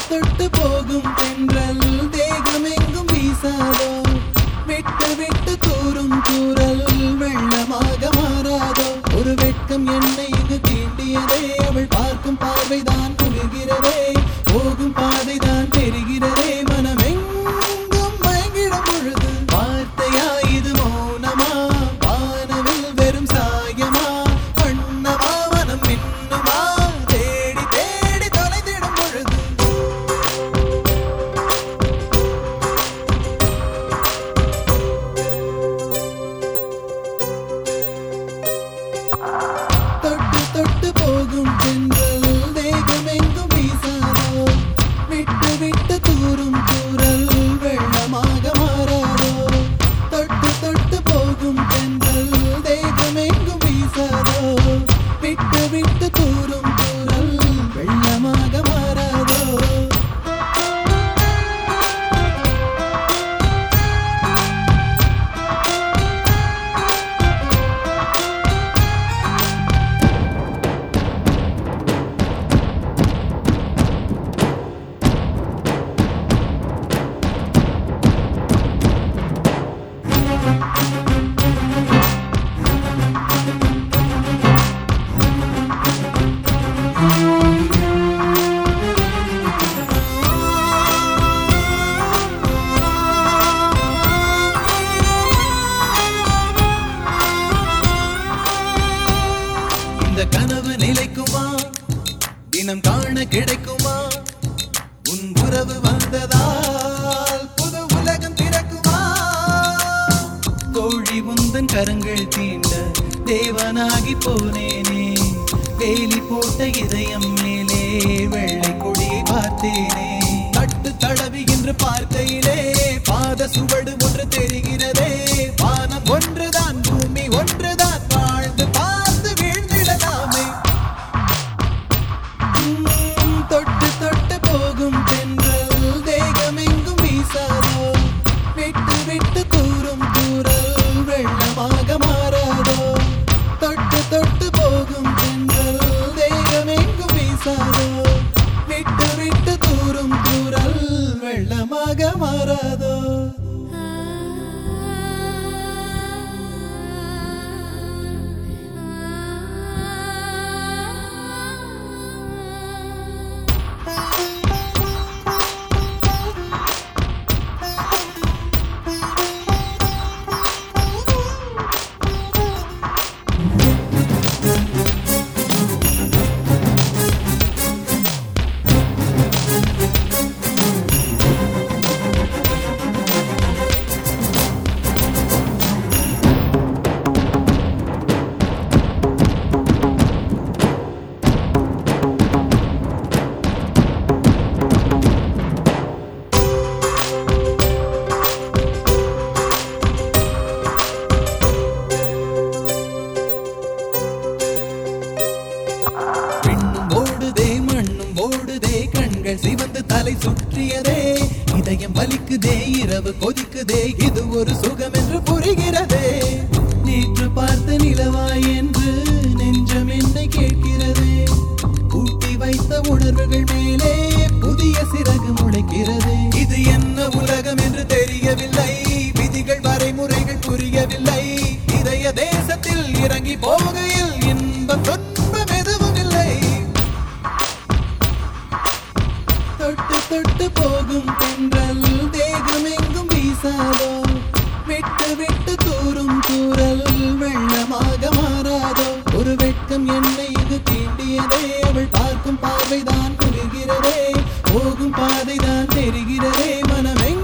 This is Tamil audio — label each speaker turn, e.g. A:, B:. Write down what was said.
A: தொட்டு போகும் தென்றல் தேகமெங்கும் வீசாதோ விட்டு விட்டு தூரும் தூரல் வெள்ளமாக மாறாதோ ஒரு வெட்கம் என்னை இங்கு தீண்டியதே அவள் பார்க்கும் பார்வைதான் குளிர்கிறதே போகும் பாதைதான் தெரிகிறதே மனமெங்கும் மயங்கிடும் பொழுது வார்த்தையா இது மௌனமா வானவில் வெறும் சாயமா வண்ணமா மனம் மின்னுமா தேடி தேடி தொலைந்திடும் பொழுது தொட்டு தொட்டு போகும் தென்றல் தேகமெங்கும் வீசாதோ விட்டு விட்டு தூரும் தூரல் வெள்ளமாக மாறாதோ தொட்டு தொட்டு போகும் தென்றல் தேகமெங்கும் வீசாதோ விட்டு விட்டு தூரும் தூரல் வெள்ளமாக மாறாதோ இந்த கனவு நிலைக்குமா தினம் காண கிடைக்குமா உன் உறவு வந்ததால் புது உலகம் திறக்குமா கோழி முந்தன் கரங்கள் தீண்ட தேவனாகி போனேனே வேலி போட்ட இதயம் மேலே வெள்ளை கொடியை பார்த்தேனே தட்டு தடவி என்று பார்க்கையிலே பாத சுவடு ஒன்று தெரிகிறதே வானம் ஒன்றுதான் பூமி ஒன்றுதான் வாழ்ந்து பார்த்து வீழ்ந்திடலாமே தொட்டு தொட்டு போகும் தென்றல் தேகமெங்கும் வீசாதோ விட்டு விட்டு தூரும் தூரல் வெள்ளமாக மாறாதோ தொட்டு தொட்டு போகும் தென்றல் தேகமெங்கும் வீசாதோ விட்டு விட்டு தூரும் தூரல் வெள்ளமாக மாறாதோ கண்கள் சிவந்து தலை சுற்றியதே இதயம் வலிக்குதே இரவு கொதிக்குதே இது ஒரு சுகம் என்று புரிகிறதே நேற்று பார்த்த நிலவாய் என்று நெஞ்சம் என்னை கேட்கிறதே கூட்டி வைத்த உணர்வுகள் மேலே புதிய சிறகு முளைக்கிறதே இது என்ன உலகம் என்று தெரியவில்லை விதிகள் வரைமுறைகள் புரியவில்லை இதய தேசத்தில் இறங்கி போகையில் இன்பம் துன்பம் எதுவும் இல்லை தொட்டு தொட்டு போகும் தென்றல் தேகமெங்கும் வீசாதோ விட்டு விட்டு தூரும் தூரல் வெள்ளமாக மாறாதோ ஒரு வெட்கம் என்னை இது தீண்டியதே அவள் பார்க்கும் பார்வைதான் குளிர்கிறதே போகும் பாதைதான் தெரிகிறதே மனமெங்கும்